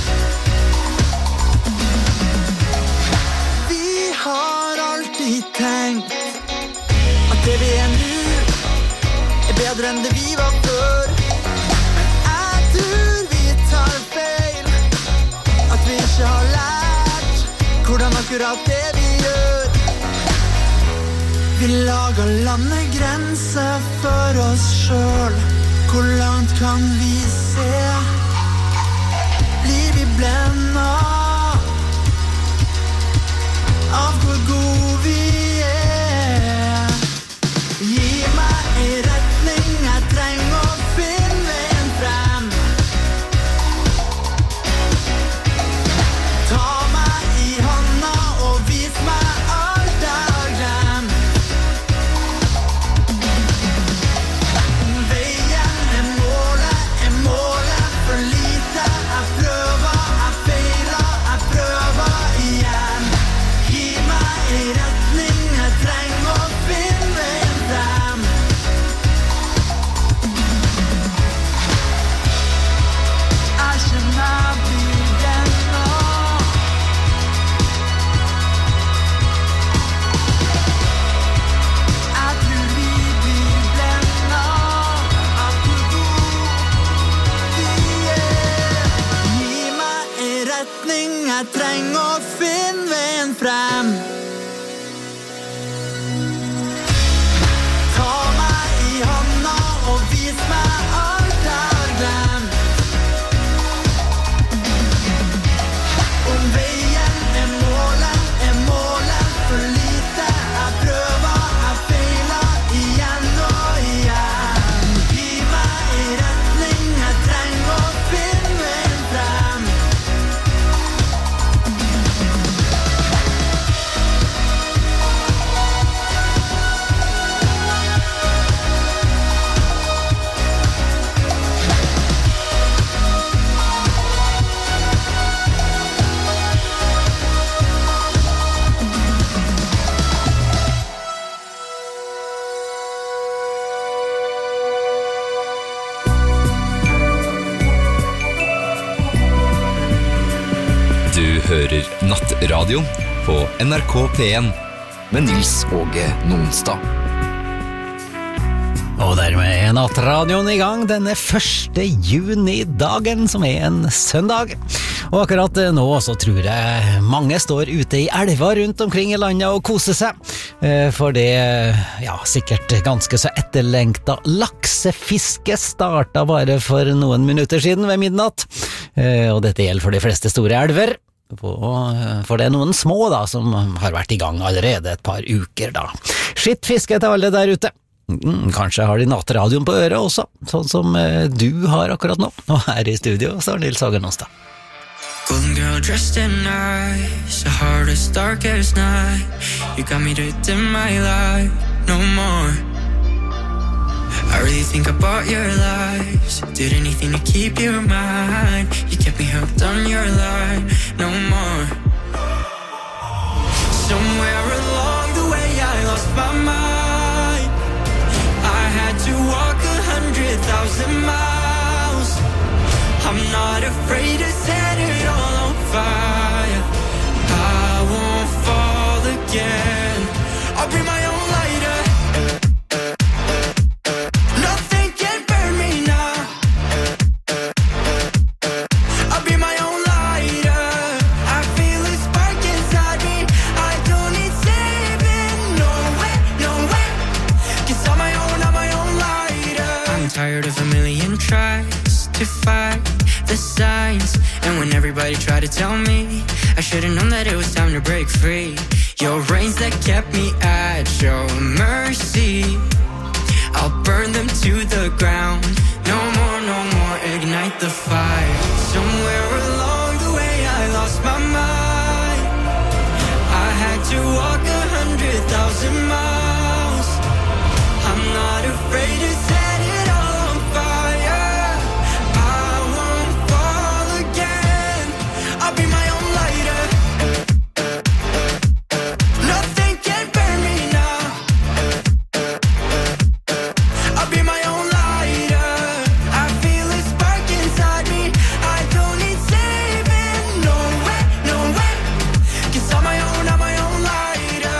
Vi har alltid tenkt at det vi er nå er bedre enn det vi var før. Men jeg tror vi tar feil, at vi ikke har lært hvordan akkurat det vi gjør. Vi lager landegrenser for oss selv. Hvor langt kan vi se? Blir vi blendet? jeg trenger å finne veien frem. Ta meg i hånda og vis meg alt jeg har glemt. Om veien er målet for lite. Jeg prøver, jeg feiler igjen og igjen. Gi meg i retning, jeg trenger å finne veien frem. Du hører Nattradioen på NRK P1 med Nils Åge Nonstad. Og dermed er Nattradioen i gang denne 1. juni-dagen, som er en søndag. Og akkurat nå så tror jeg mange står ute i elva rundt omkring i landet og koser seg. For det, ja, sikkert ganske så etterlengta laksefiske startet bare for noen minutter siden ved midnatt. Og dette gjelder for de fleste store elver. For det er noen små da som har vært i gang allerede et par uker da. Skitt fiske til alle der ute. Kanskje har de nattradioen på øret også, sånn som du har akkurat nå. Og her i studio så er Nils Åge Nonstad. Golden girl dressed in ice, a heart as dark as night. You got me to dim my light, no more. I really think I bought your lies. Did anything to keep you mine. You kept me hooked on your line, no more. Somewhere along the way I lost my mind. I had to walk 100,000 miles. I'm not afraid to set it all on fire. I won't fall again. I'll bring my own lighter. Nothing can burn me now. I'll be my own lighter. I feel a spark inside me. I don't need saving. No way, no way. 'Cause I'm my own lighter. I'm tired of a million tries to fight the signs. And when everybody tried to tell me, I should've known that it was time to break free. Your reins that kept me at your mercy, I'll burn them to the ground. No more, no more, ignite the fire. Somewhere along the way I lost my mind. I had to walk 100,000 miles. I'm not afraid to set it all on fire. I won't fall again. I'll be my own lighter. Nothing can burn me now. I'll be my own lighter. I feel a spark inside me. I don't need saving. No way, no way. 'Cause I'm my own lighter.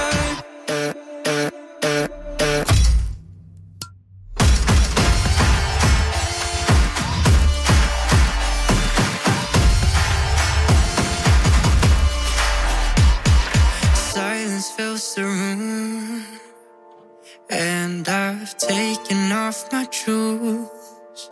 Silence fills the room, and I've taken off my shoes.